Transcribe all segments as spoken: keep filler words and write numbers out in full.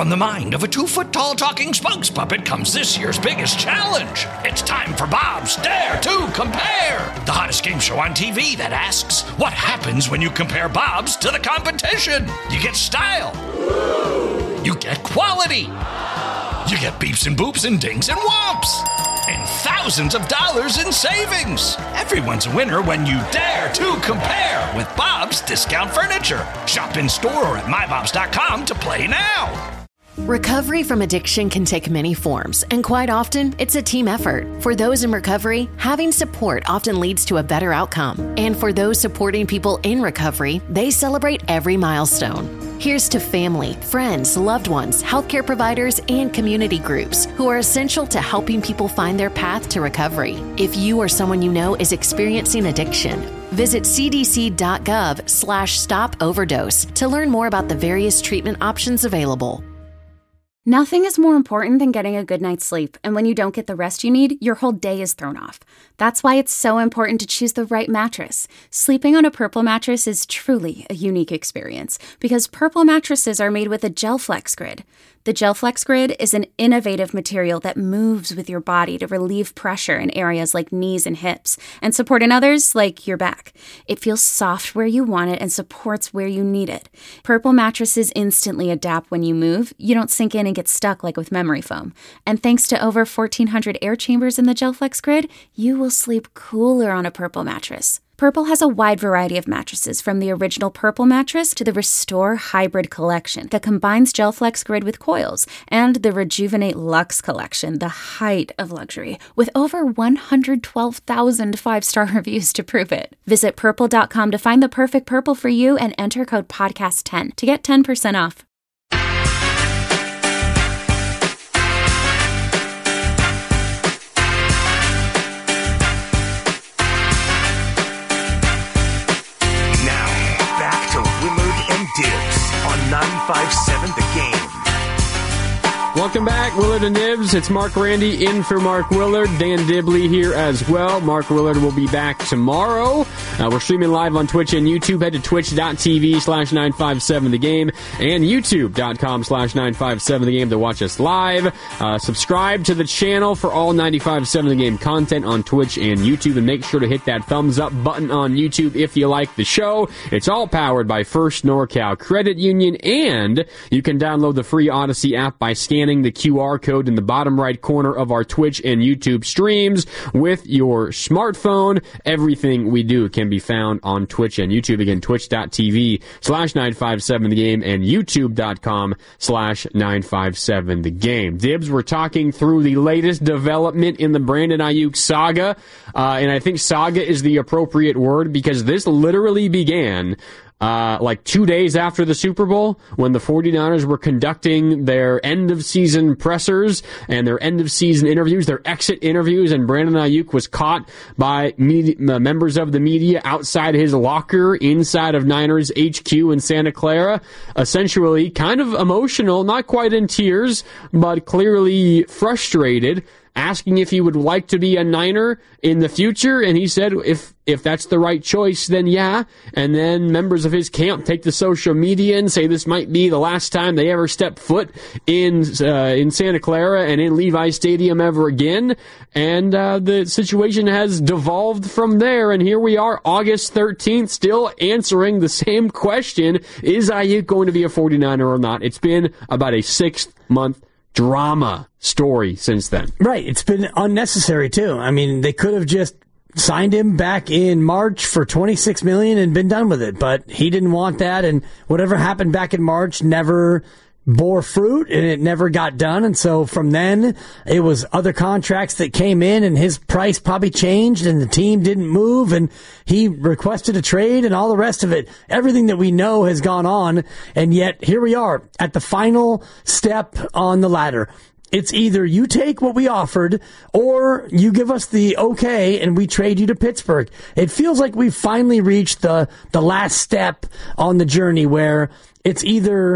from the mind of a two-foot-tall talking spokes puppet comes this year's biggest challenge. It's time for Bob's Dare to Compare, the hottest game show on T V that asks, what happens when you compare Bobs to the competition? You get style. You get quality. You get beeps and boops and dings and whomps. And thousands of dollars in savings. Everyone's a winner when you dare to compare with Bob's Discount Furniture. Shop in store or at my bobs dot com to play now. Recovery from addiction can take many forms, and quite often, it's a team effort. For those in recovery, having support often leads to a better outcome. And for those supporting people in recovery, they celebrate every milestone. Here's to family, friends, loved ones, healthcare providers, and community groups who are essential to helping people find their path to recovery. If you or someone you know is experiencing addiction, visit c d c dot gov slash stop overdose to learn more about the various treatment options available. Nothing is more important than getting a good night's sleep, and when you don't get the rest you need, your whole day is thrown off. That's why it's so important to choose the right mattress. Sleeping on a Purple mattress is truly a unique experience, because Purple mattresses are made with a GelFlex Grid. The GelFlex Grid is an innovative material that moves with your body to relieve pressure in areas like knees and hips, and support in others like your back. It feels soft where you want it and supports where you need it. Purple mattresses instantly adapt when you move. You don't sink in and get stuck like with memory foam. And thanks to over fourteen hundred air chambers in the GelFlex Grid, you will sleep cooler on a Purple mattress. Purple has a wide variety of mattresses, from the original Purple mattress to the Restore Hybrid collection that combines GelFlex Grid with coils, and the Rejuvenate Luxe collection, the height of luxury, with over one hundred twelve thousand five-star reviews to prove it. Visit purple dot com to find the perfect Purple for you and enter code podcast ten to get ten percent off. ninety-five point seven The Game. Welcome back, Willard and Nibs. It's Mark Randy in for Mark Willard. Dan Dibley here as well. Mark Willard will be back tomorrow. Uh, we're streaming live on Twitch and YouTube. Head to twitch dot t v slash nine five seven The Game and youtube dot com slash nine five seven The Game to watch us live. Uh, subscribe to the channel for all ninety-five point seven The Game content on Twitch and YouTube, and make sure to hit that thumbs up button on YouTube if you like the show. It's all powered by First NorCal Credit Union, and you can download the free Odyssey app by scanning the Q R code in the bottom right corner of our Twitch and YouTube streams with your smartphone. Everything we do can be found on Twitch and YouTube. Again, twitch dot t v slash nine five seven The Game and youtube dot com slash nine five seven The Game. Dibs, we're talking through the latest development in the Brandon Ayuk saga, uh, and I think saga is the appropriate word because this literally began Uh, like two days after the Super Bowl, when the 49ers were conducting their end-of-season pressers and their end-of-season interviews, their exit interviews, and Brandon Ayuk was caught by media, uh, members of the media outside his locker inside of Niners H Q in Santa Clara, essentially kind of emotional, not quite in tears, but clearly frustrated, asking if he would like to be a Niner in the future, and he said if if that's the right choice, then yeah. And then members of his camp take to social media and say this might be the last time they ever step foot in uh, in Santa Clara and in Levi Stadium ever again. And uh, the situation has devolved from there, and here we are, August thirteenth, still answering the same question: is Ayuk going to be a 49er or not? It's been about a six-month drama story since then. Right. It's been unnecessary, too. I mean, they could have just signed him back in March for twenty-six million dollars and been done with it, but he didn't want that, and whatever happened back in March never bore fruit, and it never got done. And so from then, it was other contracts that came in, and his price probably changed, and the team didn't move, and he requested a trade, and all the rest of it. Everything that we know has gone on, and yet here we are at the final step on the ladder. It's either you take what we offered or you give us the okay and we trade you to Pittsburgh. It feels like we've finally reached the, the last step on the journey where it's either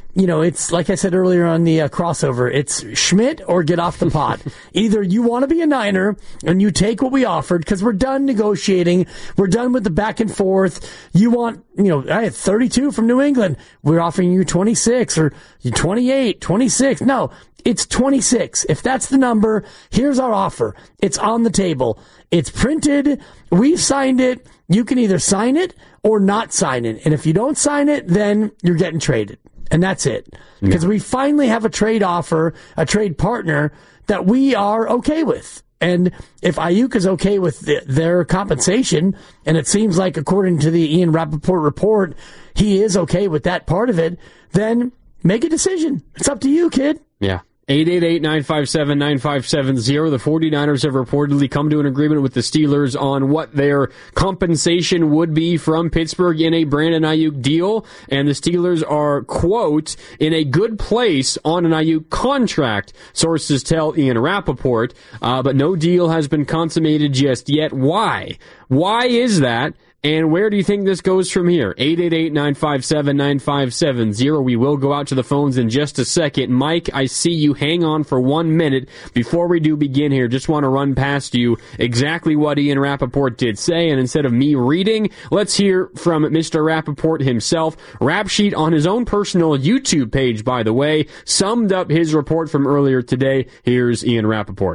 you know, it's like I said earlier on the uh, crossover, it's Schmidt or get off the pot. Either you want to be a Niner and you take what we offered because we're done negotiating. We're done with the back and forth. You want, you know, I had thirty-two from New England. We're offering you twenty-six or twenty-eight, twenty-six. No, it's twenty-six. If that's the number, here's our offer. It's on the table. It's printed. We've signed it. You can either sign it or not sign it. And if you don't sign it, then you're getting traded. And that's it. Because yeah. we finally have a trade offer, a trade partner that we are okay with. And if Ayuk is okay with the, their compensation, and it seems like according to the Ian Rappaport report, he is okay with that part of it, then make a decision. It's up to you, kid. Yeah. eight eight eight, nine five seven, nine five seven zero. The 49ers have reportedly come to an agreement with the Steelers on what their compensation would be from Pittsburgh in a Brandon Ayuk deal. And the Steelers are, quote, in a good place on an Ayuk contract, sources tell Ian Rappaport. Uh, but no deal has been consummated just yet. Why? Why is that? And where do you think this goes from here? eight eight eight, nine five seven, nine five seven zero. We will go out to the phones in just a second. Mike, I see you. Hang on for one minute. Before we do begin here, just want to run past you exactly what Ian Rappaport did say. And instead of me reading, let's hear from Mister Rappaport himself. Rap Sheet on his own personal YouTube page, by the way, summed up his report from earlier today. Here's Ian Rappaport.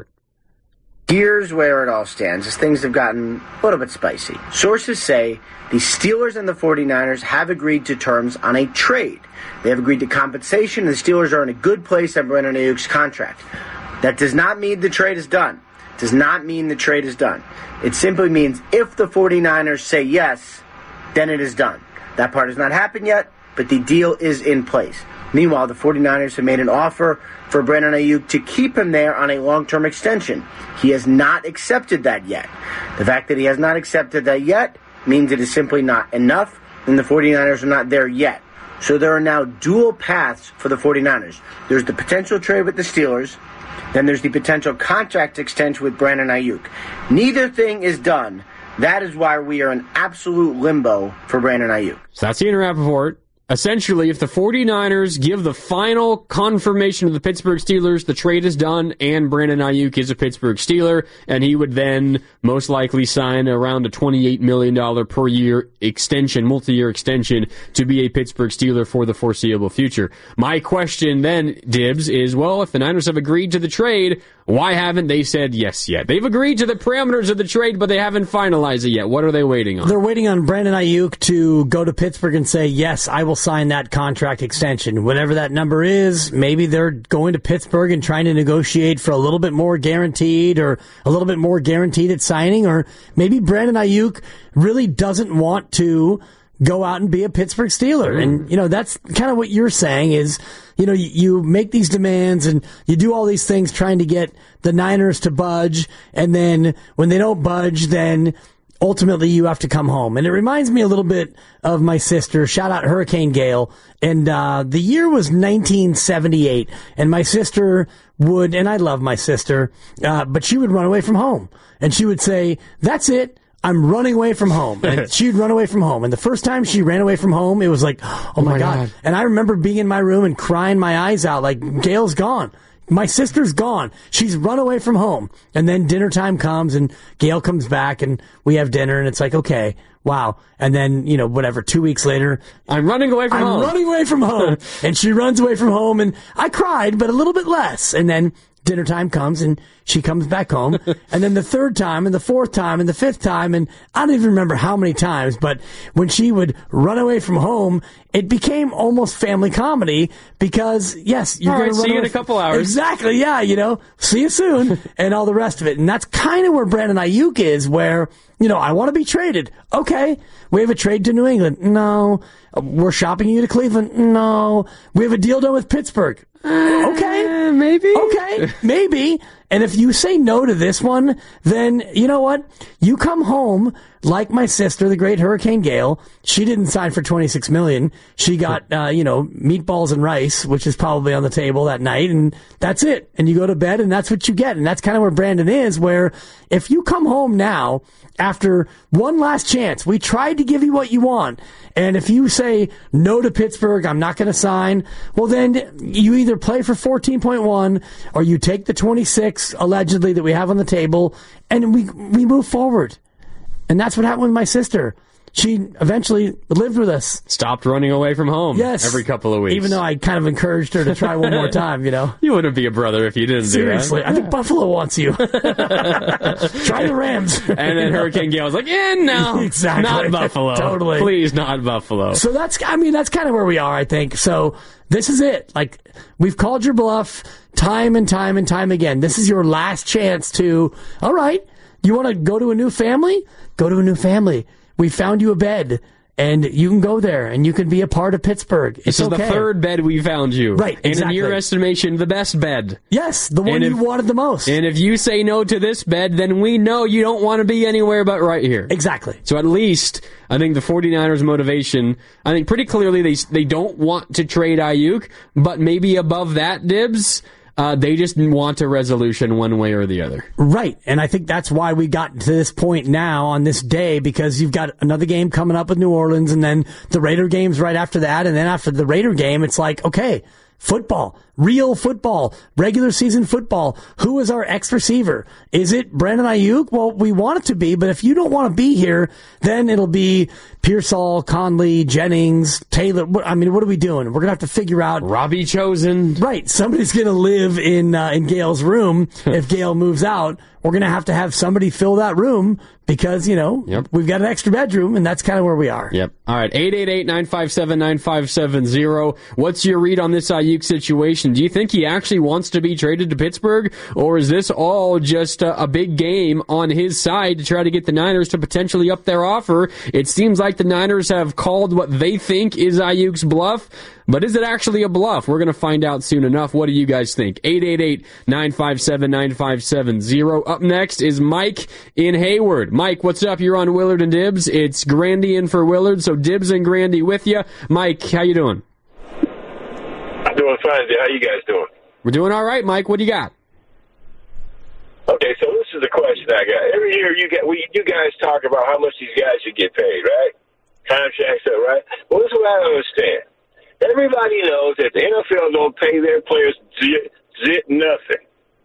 Here's where it all stands, as things have gotten a little bit spicy. Sources say the Steelers and the 49ers have agreed to terms on a trade. They have agreed to compensation, and the Steelers are in a good place on Brandon Ayuk's contract. That does not mean the trade is done. It does not mean the trade is done. It simply means if the 49ers say yes, then it is done. That part has not happened yet, but the deal is in place. Meanwhile, the 49ers have made an offer for Brandon Ayuk to keep him there on a long-term extension. He has not accepted that yet. The fact that he has not accepted that yet means it is simply not enough, and the 49ers are not there yet. So there are now dual paths for the 49ers. There's the potential trade with the Steelers, then there's the potential contract extension with Brandon Ayuk. Neither thing is done. That is why we are in absolute limbo for Brandon Ayuk. So that's Ian Rappaport. Essentially, if the 49ers give the final confirmation to the Pittsburgh Steelers, the trade is done, and Brandon Ayuk is a Pittsburgh Steeler, and he would then most likely sign around a twenty-eight million dollars per year extension, multi-year extension, to be a Pittsburgh Steeler for the foreseeable future. My question then, Dibs, is, well, if the Niners have agreed to the trade, why haven't they said yes yet? They've agreed to the parameters of the trade, but they haven't finalized it yet. What are they waiting on? They're waiting on Brandon Ayuk to go to Pittsburgh and say, yes, I will sign that contract extension. Whatever that number is, maybe they're going to Pittsburgh and trying to negotiate for a little bit more guaranteed or a little bit more guaranteed at signing, or maybe Brandon Ayuk really doesn't want to go out and be a Pittsburgh Steeler. And, you know, that's kind of what you're saying is, you know, you, you make these demands and you do all these things trying to get the Niners to budge. And then when they don't budge, then ultimately you have to come home. And it reminds me a little bit of my sister. Shout out Hurricane Gale. And uh, the year was nineteen seventy-eight. And my sister would, and I love my sister, uh, but she would run away from home. And she would say, that's it. I'm running away from home. And she'd run away from home. And the first time she ran away from home, it was like, oh, oh my, my God. God. And I remember being in my room and crying my eyes out like, Gail's gone. My sister's gone. She's run away from home. And then dinner time comes and Gail comes back and we have dinner and it's like, okay, wow. And then, you know, whatever, two weeks later, I'm running away from I'm home. I'm running away from home. And she runs away from home and I cried, but a little bit less. And then dinner time comes and she comes back home. And then the third time and the fourth time and the fifth time. And I don't even remember how many times, but when she would run away from home, it became almost family comedy because, yes, you're going to run see away you in a couple hours. Exactly. Yeah. You know, see you soon and all the rest of it. And that's kind of where Brandon Ayuk is, where, you know, I want to be traded. Okay. We have a trade to New England. No. We're shopping you to Cleveland. No. We have a deal done with Pittsburgh. Okay. Uh, maybe. Okay. Maybe. And if you say no to this one, then you know what? You come home like my sister, the great Hurricane Gale. She didn't sign for twenty-six million dollars. She got, uh, you know, meatballs and rice, which is probably on the table that night, and that's it. And you go to bed, and that's what you get. And that's kind of where Brandon is, where if you come home now after one last chance, we tried to give you what you want, and if you say no to Pittsburgh, I'm not going to sign, well, then you either play for fourteen point one or you take the twenty-six, allegedly, that we have on the table, and we we move forward. And that's what happened with my sister. She eventually lived with us. Stopped running away from home yes. every couple of weeks. Even though I kind of encouraged her to try one more time, you know. You wouldn't be a brother if you didn't Seriously, do that. I think Buffalo wants you. Try the Rams. And then Hurricane Gale was like, yeah, no, exactly. Not Buffalo. Totally. Please, not Buffalo. So that's, I mean, that's kind of where we are, I think. So this is it. Like, we've called your bluff time and time and time again. This is your last chance to, all right, you want to go to a new family? Go to a new family. We found you a bed. And you can go there, and you can be a part of Pittsburgh. It's this is okay. the third bed we found you. Right, And exactly. in your estimation, the best bed. Yes, the one And you if- wanted the most. And if you say no to this bed, then we know you don't want to be anywhere but right here. Exactly. So at least, I think the 49ers' motivation, I think pretty clearly they they don't want to trade Ayuk, but maybe above that, Dibs, Uh, they just want a resolution one way or the other. Right. And I think that's why we got to this point now on this day, because you've got another game coming up with New Orleans, and then the Raider game's right after that. And then after the Raider game, it's like, okay, football, real football, regular season football. Who is our X receiver? Is it Brandon Ayuk? Well, we want it to be, but if you don't want to be here, then it'll be Pearsall, Conley, Jennings, Taylor. What, I mean, what are we doing? We're going to have to figure out. Robbie Chosen. Right. Somebody's going to live in, uh, in Gale's room if Gale moves out. We're going to have to have somebody fill that room because, you know, yep. we've got an extra bedroom, and that's kind of where we are. Yep. All right. eight eight eight, nine five seven, nine five seven zero. What's your read on this Ayuk situation? Do you think he actually wants to be traded to Pittsburgh, or is this all just a, a big game on his side to try to get the Niners to potentially up their offer? It seems like the Niners have called what they think is Ayuk's bluff, but is it actually a bluff? We're going to find out soon enough. What do you guys think? eight eight eight, nine five seven, nine five seven zero. Up next is Mike in Hayward. Mike, what's up? You're on Willard and Dibs. It's Grandy in for Willard, so Dibs and Grandy with you. Mike, how you doing? I'm doing fine. How you guys doing? We're doing all right, Mike. What do you got? Okay, so this is the question I got. Every year you get, we, you guys talk about how much these guys should get paid, right? Contracts, right? Well, this is what I don't understand. Everybody knows that the N F L don't pay their players zit, zit nothing.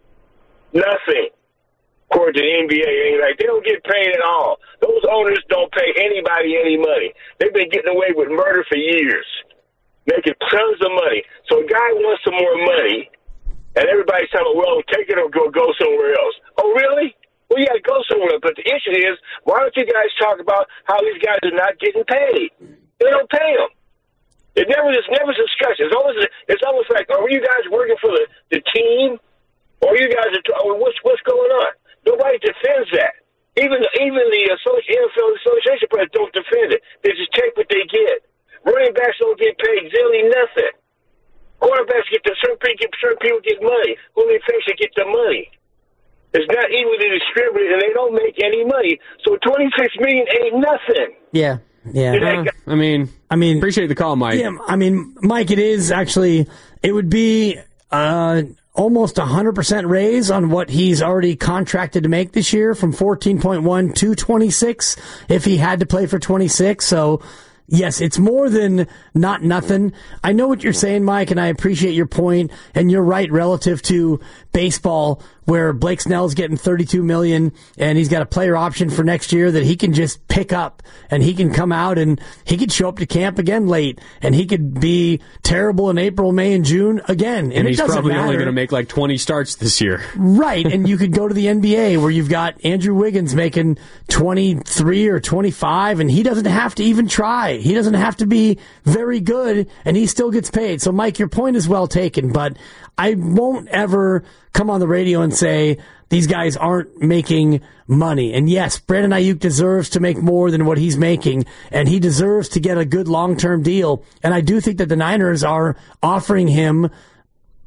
Nothing. According to the N B A, like, they don't get paid at all. Those owners don't pay anybody any money. They've been getting away with murder for years, making tons of money. So a guy wants some more money, and everybody's telling him, well, take it or go, go somewhere else. Oh, really? Well, you got to go somewhere else. But the issue is, why don't you guys talk about how these guys are not getting paid? They don't pay them. It never, it's never discussed. It's always, it's almost like, are you guys working for the, the team, or you guys are? Or what's what's going on? Nobody defends that. Even even the Associ- N F L Association players don't defend it. They just take what they get. Running backs don't get paid zilly nothing. Quarterbacks get the certain people get certain people get money. Who they think should get the money? It's not evenly distributed, and they don't make any money. So twenty-six million ain't nothing. Yeah. Yeah. Uh, I mean, I mean, appreciate the call, Mike. Yeah, I mean, Mike, it is actually, it would be uh, almost a one hundred percent raise on what he's already contracted to make this year, from fourteen point one to twenty-six if he had to play for twenty-six. So, yes, it's more than not nothing. I know what you're saying, Mike, and I appreciate your point, and you're right relative to baseball, where Blake Snell's getting thirty-two million dollars and he's got a player option for next year that he can just pick up, and he can come out and he could show up to camp again late, and he could be terrible in April, May, and June again. And, and it he's doesn't probably matter. only going to make like twenty starts this year. Right, and you could go to the N B A where you've got Andrew Wiggins making twenty-three or twenty-five, and he doesn't have to even try. He doesn't have to be very good, and he still gets paid. So, Mike, your point is well taken, but I won't ever come on the radio and say these guys aren't making money. And yes, Brandon Ayuk deserves to make more than what he's making, and he deserves to get a good long-term deal. And I do think that the Niners are offering him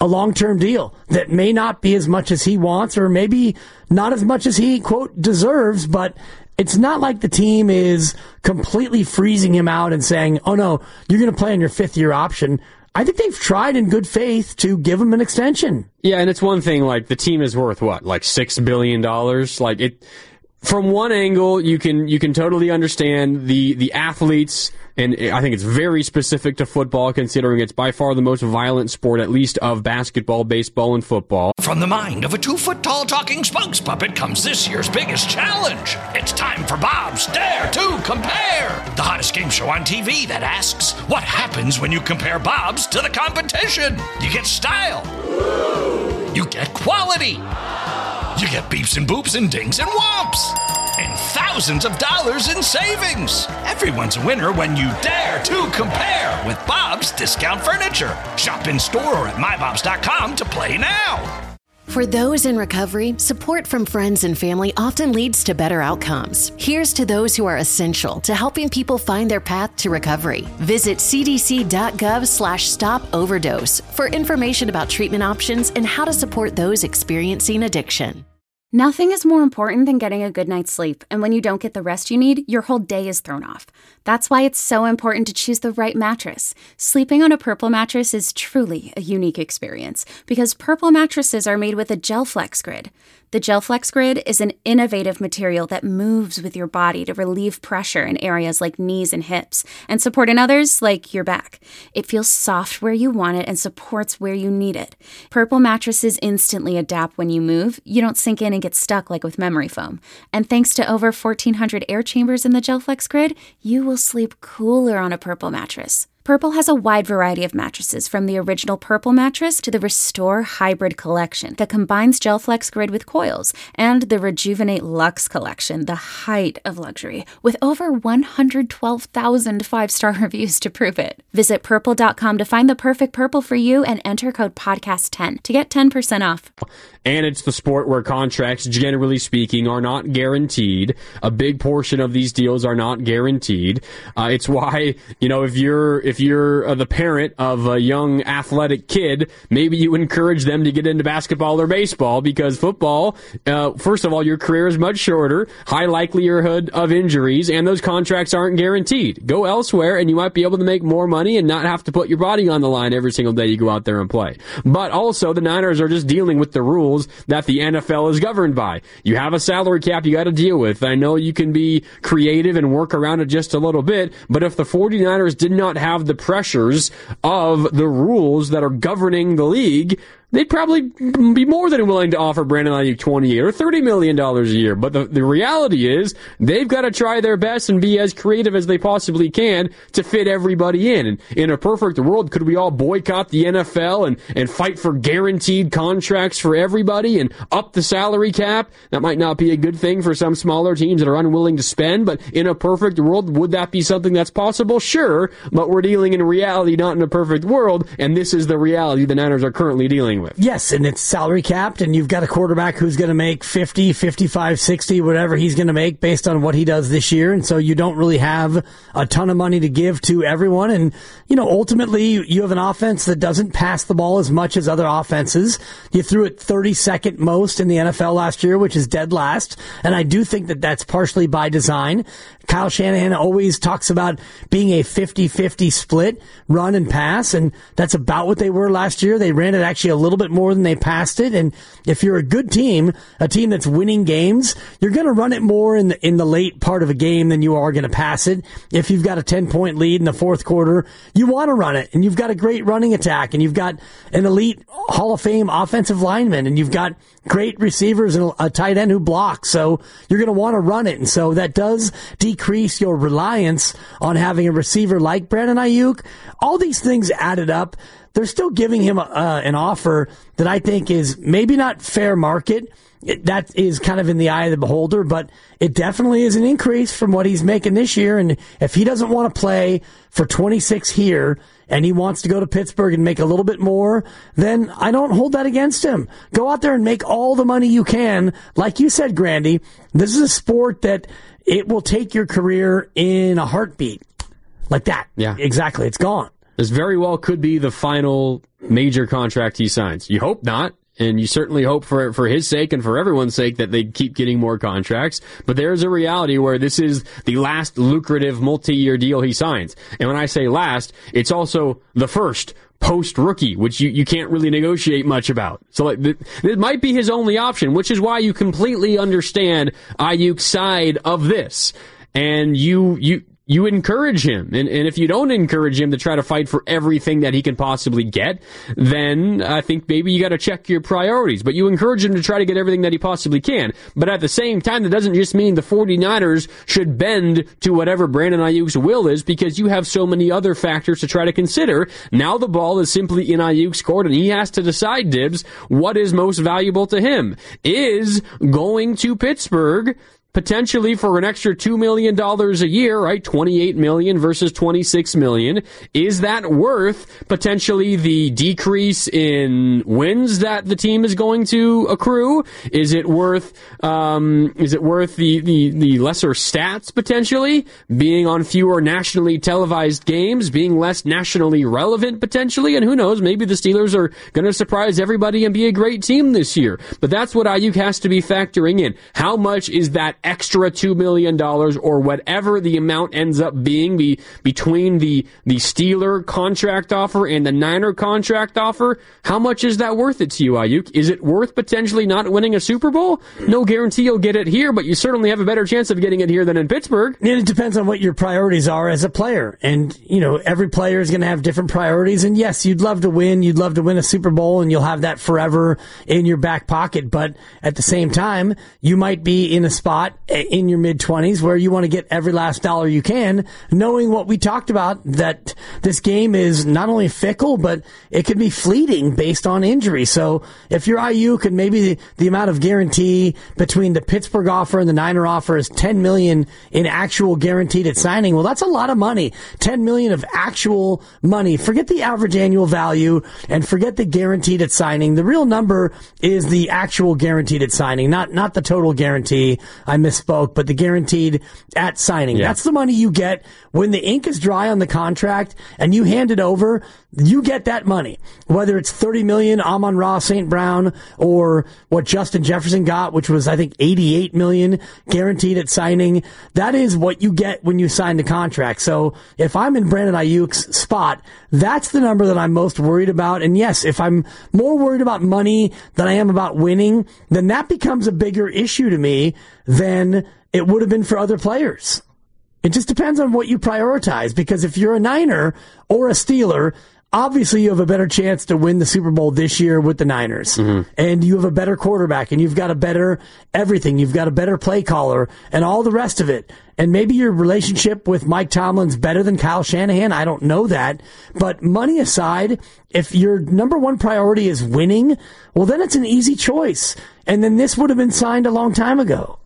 a long-term deal that may not be as much as he wants or maybe not as much as he, quote, deserves, but it's not like the team is completely freezing him out and saying, oh, no, you're going to play on your fifth-year option. I think they've tried in good faith to give him an extension. Yeah, and it's one thing, like, the team is worth, what, like six billion dollars? Like, it... From one angle, you can you can totally understand the, the athletes, and I think it's very specific to football, considering it's by far the most violent sport, at least of basketball, baseball, and football. From the mind of a two-foot-tall talking spokes puppet comes this year's biggest challenge. It's time for Bob's Dare to Compare, the hottest game show on T V that asks, what happens when you compare Bobs to the competition? You get style. You get quality. You get beeps and boops and dings and whomps. And thousands of dollars in savings. Everyone's a winner when you dare to compare with Bob's Discount Furniture. Shop in store or at my bobs dot com to play now. For those in recovery, support from friends and family often leads to better outcomes. Here's to those who are essential to helping people find their path to recovery. Visit cdc.gov slash stop overdose for information about treatment options and how to support those experiencing addiction. Nothing is more important than getting a good night's sleep, and when you don't get the rest you need, your whole day is thrown off. That's why it's so important to choose the right mattress. Sleeping on a Purple mattress is truly a unique experience, because Purple mattresses are made with a GelFlex Grid. The GelFlex Grid is an innovative material that moves with your body to relieve pressure in areas like knees and hips, and support in others like your back. It feels soft where you want it and supports where you need it. Purple mattresses instantly adapt when you move. You don't sink in and get stuck like with memory foam. And thanks to over fourteen hundred air chambers in the GelFlex Grid, you will sleep cooler on a Purple mattress. Purple has a wide variety of mattresses, from the original Purple mattress to the Restore Hybrid collection that combines GelFlex Grid with coils, and the Rejuvenate Luxe collection, the height of luxury, with over one hundred twelve thousand five-star reviews to prove it. Visit purple dot com to find the perfect Purple for you and enter code podcast ten to get ten percent off. And it's the sport where contracts, generally speaking, are not guaranteed. A big portion of these deals are not guaranteed. Uh, it's why, you know, if you're if you're uh, the parent of a young athletic kid, maybe you encourage them to get into basketball or baseball, because football, uh, first of all, your career is much shorter, high likelihood of injuries, and those contracts aren't guaranteed. Go elsewhere, and you might be able to make more money and not have to put your body on the line every single day you go out there and play. But also, the Niners are just dealing with the rules that the N F L is governed by. You have a salary cap you got to deal with. I know you can be creative and work around it just a little bit, but if the 49ers did not have the pressures of the rules that are governing the league, they'd probably be more than willing to offer Brandon Ayuk twenty-eight or thirty million dollars a year. But the, the reality is they've got to try their best and be as creative as they possibly can to fit everybody in. And in a perfect world, could we all boycott the N F L and, and fight for guaranteed contracts for everybody and up the salary cap? That might not be a good thing for some smaller teams that are unwilling to spend, but in a perfect world, would that be something that's possible? Sure, but we're dealing in reality, not in a perfect world, and this is the reality the Niners are currently dealing with. Yes, and it's salary capped, and you've got a quarterback who's going to make fifty, fifty-five, sixty, whatever he's going to make based on what he does this year, and so you don't really have a ton of money to give to everyone, and, you know, ultimately you have an offense that doesn't pass the ball as much as other offenses. You threw it thirty-second most in the N F L last year, which is dead last, and I do think that that's partially by design. Kyle Shanahan always talks about being a fifty-fifty split, run and pass, and that's about what they were last year. They ran it actually a little bit more than they passed it, and if you're a good team, a team that's winning games, you're going to run it more in the, in the late part of a game than you are going to pass it. If you've got a ten-point lead in the fourth quarter, you want to run it, and you've got a great running attack, and you've got an elite Hall of Fame offensive lineman, and you've got great receivers and a tight end who blocks, so you're going to want to run it, and so that does decrease your reliance on having a receiver like Brandon Ayuk. All these things added up. They're still giving him uh, an offer that I think is maybe not fair market. It, that is kind of in the eye of the beholder, but it definitely is an increase from what he's making this year. And if he doesn't want to play for twenty-six here and he wants to go to Pittsburgh and make a little bit more, then I don't hold that against him. Go out there and make all the money you can. Like you said, Grandy, this is a sport that it will take your career in a heartbeat. Like that. Yeah. Exactly. It's gone. This very well could be the final major contract he signs. You hope not. And you certainly hope for for his sake and for everyone's sake that they keep getting more contracts. But there's a reality where this is the last lucrative multi-year deal he signs. And when I say last, it's also the first post-rookie, which you, you can't really negotiate much about. So like, th- it might be his only option, which is why you completely understand Aiyuk's side of this. And you... you You encourage him, and, and if you don't encourage him to try to fight for everything that he can possibly get, then I think maybe you got to check your priorities. But you encourage him to try to get everything that he possibly can. But at the same time, that doesn't just mean the 49ers should bend to whatever Brandon Aiyuk's will is, because you have so many other factors to try to consider. Now the ball is simply in Aiyuk's court, and he has to decide, Dibs, what is most valuable to him. Is going to Pittsburgh potentially for an extra two million dollars a year, right? twenty-eight million dollars versus twenty-six million dollars. Is that worth potentially the decrease in wins that the team is going to accrue? Is it worth, um, is it worth the, the, the lesser stats potentially? Being on fewer nationally televised games, being less nationally relevant potentially? And who knows, maybe the Steelers are going to surprise everybody and be a great team this year. But that's what Aiyuk has to be factoring in. How much is that extra two million dollars or whatever the amount ends up being be, between the, the Steeler contract offer and the Niner contract offer? How much is that worth it to you, Aiyuk? Is it worth potentially not winning a Super Bowl? No guarantee you'll get it here, but you certainly have a better chance of getting it here than in Pittsburgh. And it depends on what your priorities are as a player. And, you know, every player is going to have different priorities. And yes, you'd love to win. You'd love to win a Super Bowl, and you'll have that forever in your back pocket. But at the same time, you might be in a spot in your mid-twenties where you want to get every last dollar you can, knowing what we talked about, that this game is not only fickle, but it can be fleeting based on injury. So if you're Aiyuk and maybe the, the amount of guarantee between the Pittsburgh offer and the Niner offer is ten million dollars in actual guaranteed at signing, well, that's a lot of money. ten million dollars of actual money. Forget the average annual value and forget the guaranteed at signing. The real number is the actual guaranteed at signing, not, not the total guarantee. I misspoke, but the guaranteed at signing. Yeah. That's the money you get when the ink is dry on the contract and you hand it over. You get that money, whether it's thirty million dollars Amon-Ra Saint Brown or what Justin Jefferson got, which was, I think, eighty-eight million dollars guaranteed at signing. That is what you get when you sign the contract. So if I'm in Brandon Aiyuk's spot, that's the number that I'm most worried about. And yes, if I'm more worried about money than I am about winning, then that becomes a bigger issue to me than it would have been for other players. It just depends on what you prioritize, because if you're a Niner or a Steeler, obviously you have a better chance to win the Super Bowl this year with the Niners. Mm-hmm. And you have a better quarterback, and you've got a better everything. You've got a better play caller and all the rest of it. And maybe your relationship with Mike Tomlin's better than Kyle Shanahan. I don't know that. But money aside, if your number one priority is winning, well, then it's an easy choice. And then this would have been signed a long time ago.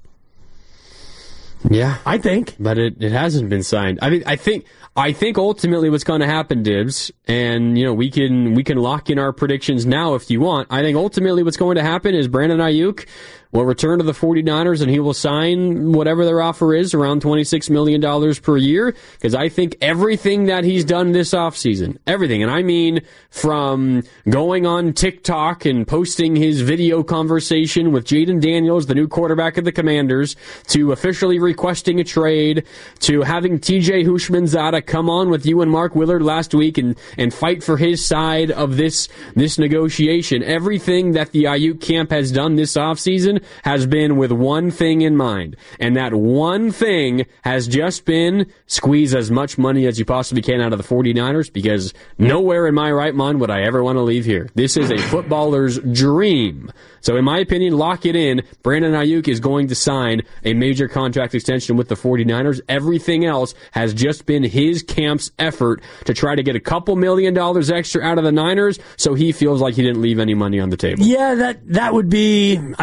Yeah, I think, but it, it hasn't been signed. I mean, I think I think ultimately what's going to happen, Dibs, and you know we can we can lock in our predictions now if you want. I think ultimately what's going to happen is Brandon Aiyuk will return to the 49ers and he will sign whatever their offer is, around twenty-six million dollars per year, because I think everything that he's done this offseason, everything, and I mean from going on TikTok and posting his video conversation with Jaden Daniels, the new quarterback of the Commanders, to officially requesting a trade, to having T J Houshmandzadeh come on with you and Mark Willard last week and, and fight for his side of this, this negotiation. Everything that the Aiyuk camp has done this offseason has been with one thing in mind, and that one thing has just been squeeze as much money as you possibly can out of the 49ers, because nowhere in my right mind would I ever want to leave here. This is a footballer's dream. So in my opinion, lock it in. Brandon Aiyuk is going to sign a major contract extension with the 49ers. Everything else has just been his camp's effort to try to get a couple million dollars extra out of the Niners so he feels like he didn't leave any money on the table. Yeah, that, that would be, I guess, surprising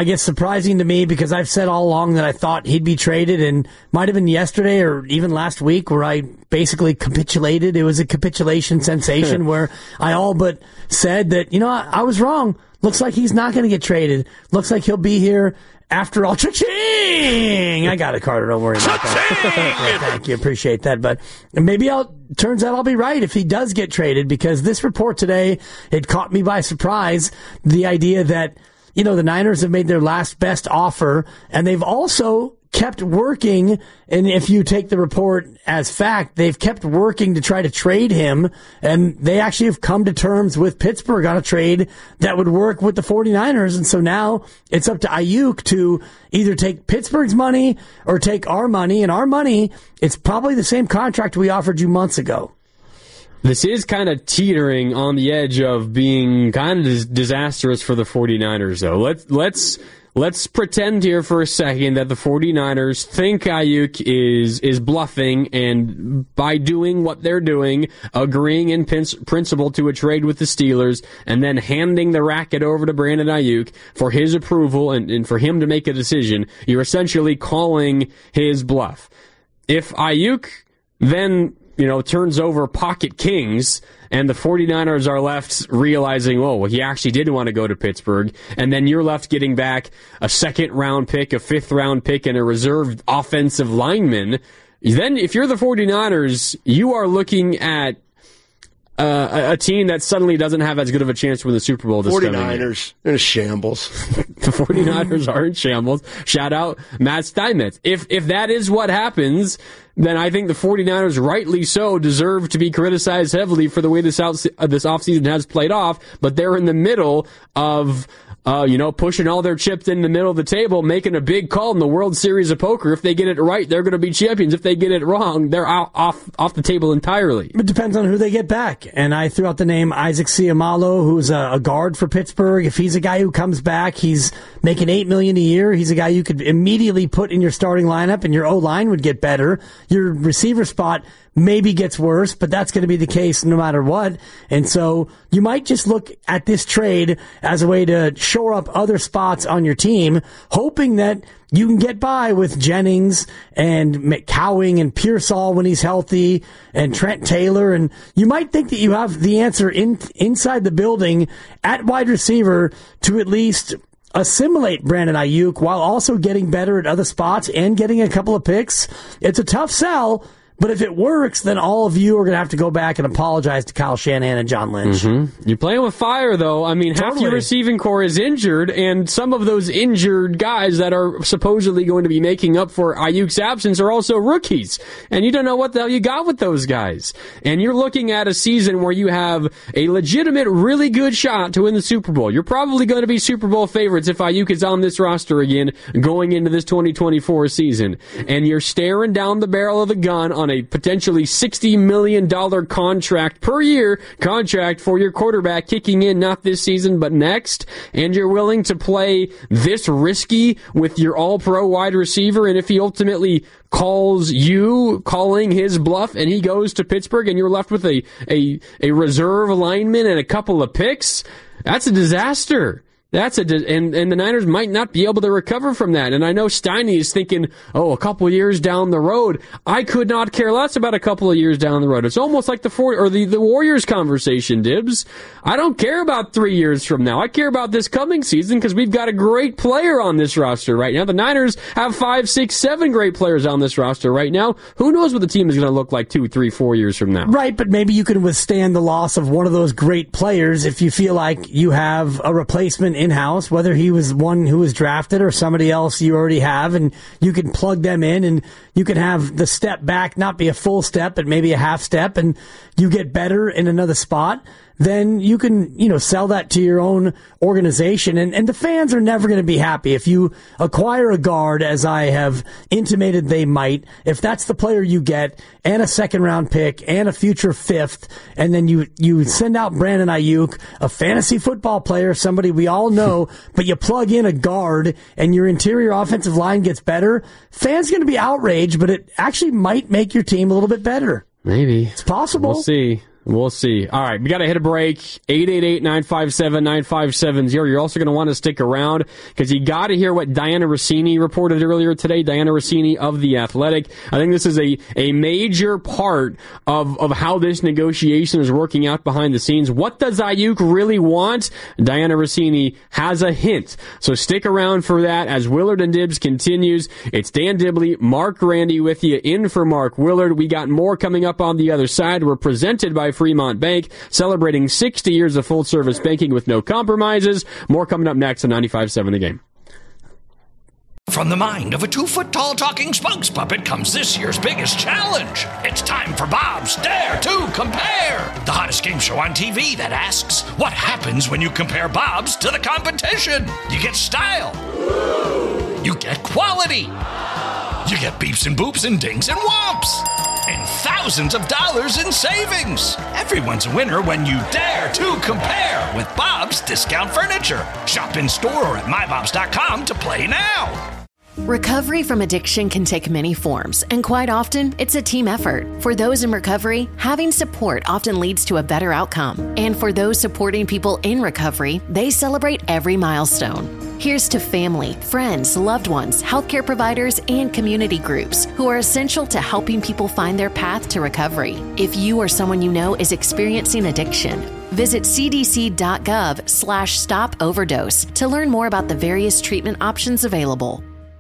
surprising to me because I've said all along that I thought he'd be traded, and might have been yesterday or even last week where I basically capitulated. It was a capitulation sensation where I all but said that, you know, I, I was wrong. Looks like he's not going to get traded. Looks like he'll be here after all. Cha-ching! I got it, Carter. Don't worry about that. Yeah, thank you. Appreciate that. But maybe I'll, turns out I'll be right if he does get traded, because this report today, it caught me by surprise. The idea that, you know, the Niners have made their last best offer, and they've also kept working, and if you take the report as fact, they've kept working to try to trade him, and they actually have come to terms with Pittsburgh on a trade that would work with the 49ers, and so now it's up to Ayuk to either take Pittsburgh's money or take our money, and our money, it's probably the same contract we offered you months ago. This is kind of teetering on the edge of being kind of dis- disastrous for the 49ers, though. Let's, let's, Let's pretend here for a second that the 49ers think Ayuk is is bluffing, and by doing what they're doing, agreeing in pin- principle to a trade with the Steelers, and then handing the racket over to Brandon Ayuk for his approval and, and for him to make a decision, you're essentially calling his bluff. If Ayuk then, you know, turns over pocket kings, and the 49ers are left realizing, oh, well, he actually did want to go to Pittsburgh, and then you're left getting back a second-round pick, a fifth-round pick, and a reserved offensive lineman, then if you're the 49ers, you are looking at uh, a, a team that suddenly doesn't have as good of a chance to win the Super Bowl this coming year. 49ers in a shambles. The 49ers are in shambles. Shout out Matt Steinmetz. If, if that is what happens, then I think the 49ers, rightly so, deserve to be criticized heavily for the way this out, uh, this offseason has played off, but they're in the middle of, uh, you know, pushing all their chips in the middle of the table, making a big call in the World Series of Poker. If they get it right, they're going to be champions. If they get it wrong, they're out, off off the table entirely. It depends on who they get back. And I threw out the name Isaac Seumalo, who's a, a guard for Pittsburgh. If he's a guy who comes back, he's making eight million dollars a year. He's a guy you could immediately put in your starting lineup, and your O-line would get better. Your receiver spot maybe gets worse, but that's going to be the case no matter what. And so you might just look at this trade as a way to shore up other spots on your team, hoping that you can get by with Jennings and McCowing and Pearsall when he's healthy and Trent Taylor. And you might think that you have the answer in, inside the building at wide receiver to at least assimilate Brandon Ayuk while also getting better at other spots and getting a couple of picks. It's a tough sell, but if it works, then all of you are going to have to go back and apologize to Kyle Shanahan and John Lynch. Mm-hmm. You're playing with fire, though. I mean, totally. Half your receiving core is injured, and some of those injured guys that are supposedly going to be making up for Ayuk's absence are also rookies. And you don't know what the hell you got with those guys. And you're looking at a season where you have a legitimate, really good shot to win the Super Bowl. You're probably going to be Super Bowl favorites if Ayuk is on this roster again going into this twenty twenty-four season. And you're staring down the barrel of the gun on a potentially sixty million dollars contract per year contract for your quarterback kicking in not this season but next, and you're willing to play this risky with your all-pro wide receiver, and if he ultimately calls you calling his bluff and he goes to Pittsburgh and you're left with a, a, a reserve lineman and a couple of picks, that's a disaster. That's a, and, and the Niners might not be able to recover from that. And I know Steiny is thinking, oh, a couple of years down the road. I could not care less about a couple of years down the road. It's almost like the four, or the, the Warriors conversation, Dibs. I don't care about three years from now. I care about this coming season because we've got a great player on this roster right now. The Niners have five, six, seven great players on this roster right now. Who knows what the team is going to look like two, three, four years from now? Right, but maybe you can withstand the loss of one of those great players if you feel like you have a replacement in-house, whether he was one who was drafted or somebody else you already have, and you can plug them in, and you can have the step back not be a full step, but maybe a half step, and you get better in another spot. Then you can, you know, sell that to your own organization. And, and the fans are never going to be happy if you acquire a guard, as I have intimated they might, if that's the player you get, and a second round pick, and a future fifth, and then you, you send out Brandon Ayuk, a fantasy football player, somebody we all know, but you plug in a guard, and your interior offensive line gets better, fans are going to be outraged, but it actually might make your team a little bit better. Maybe. It's possible. We'll see. We'll see. All right, we got to hit a break. eight eight eight, nine five seven, nine five seven zero. You're also going to want to stick around because you got to hear what Diana Rossini reported earlier today. Diana Rossini of The Athletic. I think this is a, a major part of, of how this negotiation is working out behind the scenes. What does Ayuk really want? Diana Rossini has a hint. So stick around for that as Willard and Dibs continues. It's Dan Dibley, Mark Randy with you in for Mark Willard. We got more coming up on the other side. We're presented by Fremont Bank, celebrating sixty years of full-service banking with no compromises. More coming up next on ninety-five point seven The Game. From the mind of a two-foot-tall talking spokes puppet comes this year's biggest challenge. It's time for Bob's Dare to Compare, the hottest game show on T V that asks, what happens when you compare Bob's to the competition? You get style. You get quality. You get beeps and boops and dings and whomps. And thousands of dollars in savings. Everyone's a winner when you dare to compare with Bob's Discount Furniture. Shop in store or at my bobs dot com to play now. Recovery from addiction can take many forms, and quite often, it's a team effort. For those in recovery, having support often leads to a better outcome. And for those supporting people in recovery, they celebrate every milestone. Here's to family, friends, loved ones, healthcare providers, and community groups who are essential to helping people find their path to recovery. If you or someone you know is experiencing addiction, visit c d c dot gov slash stop overdose to learn more about the various treatment options available.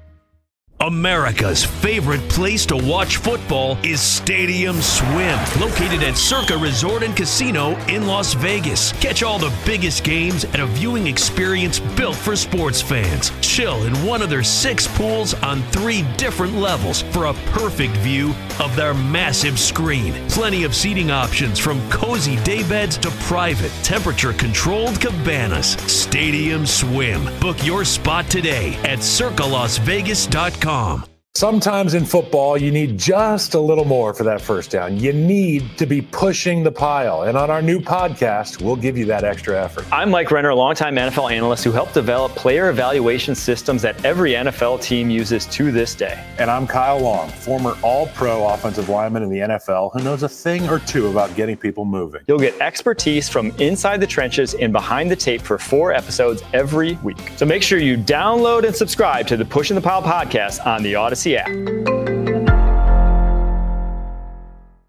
America's favorite place to watch football is Stadium Swim, located at Circa Resort and Casino in Las Vegas. Catch all the biggest games at a viewing experience built for sports fans. Chill in one of their six pools on three different levels for a perfect view of their massive screen. Plenty of seating options from cozy daybeds to private, temperature-controlled cabanas. Stadium Swim. Book your spot today at circa las vegas dot com. Sometimes in football, you need just a little more for that first down. You need to be pushing the pile. And on our new podcast, we'll give you that extra effort. I'm Mike Renner, a longtime N F L analyst who helped develop player evaluation systems that every N F L team uses to this day. And I'm Kyle Long, former all-pro offensive lineman in the N F L who knows a thing or two about getting people moving. You'll get expertise from inside the trenches and behind the tape for four episodes every week. So make sure you download and subscribe to the Pushing the Pile podcast on the Odyssey app.